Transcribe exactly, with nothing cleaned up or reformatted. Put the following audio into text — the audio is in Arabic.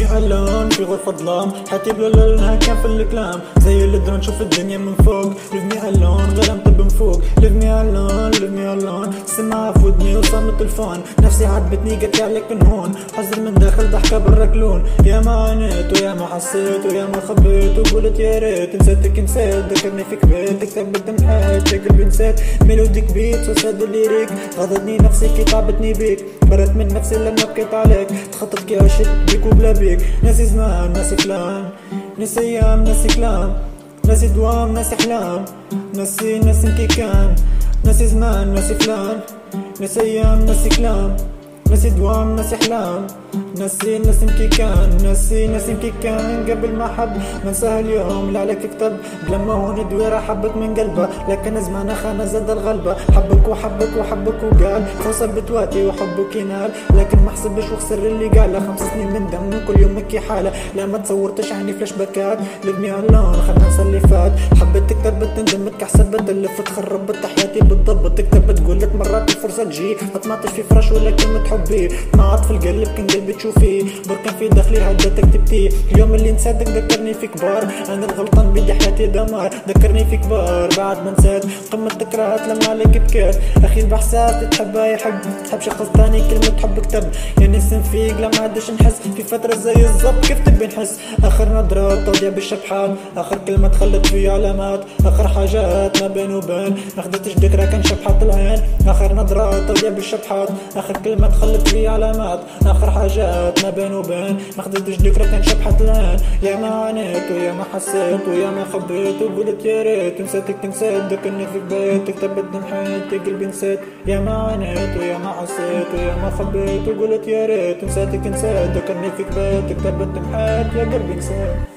لبني ألون في غرفة ظلام، حياتي بلا لونها كان في الكلام، زي الدرون نشوف الدنيا من فوق. لبني ألون غلمت بنفوق، لبني ألون لبني ألون سمعها في ودني وصمت التلفون، نفسي عاتبتني قلت عليك من هون، حزن من داخل ضحكة بالركلون. يا ما عانيت ويا ما حسيت ويا ما خبيت وقلت يا ريت نسيتك نسيت، ذكرني فيك بيت كتب بدمعات يا قلبي نسيت، ميلوديك بيت وساد الليريك، غضتني نفسي كي تعبتني بيك، برت من نفسي لما بكيت عليك، تخطط كي عشت بيك وبلا بيك. ناسي زمان ناسي فلان، ناسي ايام ناسي كلام، ناسي دوام ناسي احلام، ناسي ناسي كي كان، ناسي زمان ناسي فلان، ناسي ايام ناسي كلام، ناسي دوام ناسي احلام، ناسي ناسي كي كان، ناسي ناسي كي كان قبل ما حب، منساها اليوم اللي عليك كتب، لما هون دويرة حبك من قلبه، لكن زمان خانة زاد الغلبة، حبك وحبك وحبك وقال خوصة بتواتي وحبك ينال، لكن ما حسبش وخسر اللي قاله، خمس سنين من دم كل يوم مكي حالة، لا ما تصورتش عني فلاش باكات. لبني ألون خلنا ننسى اللي فات، حبيت تكتب بتندم تكحسب بتلف تخرب حياتي بالضبط، تكتب بتقول لك مرات الفرصة تجي، ما طمعتش في فرش ولا كلمة حبي، طمعت في القلب كان قلبي تشوفيه، بركان في داخلي هدتك تبتيه، اليوم اللي نسيتك ذكرني في كبار، انا الغلطان بدي حياتي دمار، ذكرني في كبار بعد ما نسيت، قمة تكرهت لما عليك بكيت، اخي بحساس تحبها يحب، تحب شخص تاني كلمة حب كتب، يعني نسم فيك لما عادش نحس، في فترة زي الزبط كيف تبي نحس، اخر نظرة توجع بالشبحات، اخر كلمة تخلت في علامات، اخر حاجات ما بين وبين، ما خدتش ذكرى كان شبحات العين، اخر نظرة توجع بالشبحات، اخر كلمة تخلت في علامات، اخر حاجات ما بين وبين، ما خدتش ذكرى كان شبحة العين. يا ما عانيت ويا ما حسيت ويا ما خبيت وقلت يا ريت نسيتك نسيت، ذكرني في بيت كتبت دمعات قلبي نسيت، يا ما عانيت ويا ما حسيت ويا ما خبيت وقلت يا ريت نسيتك نسيت، ذكرني في بيت كتبت دمعات يا قلبي نسيت.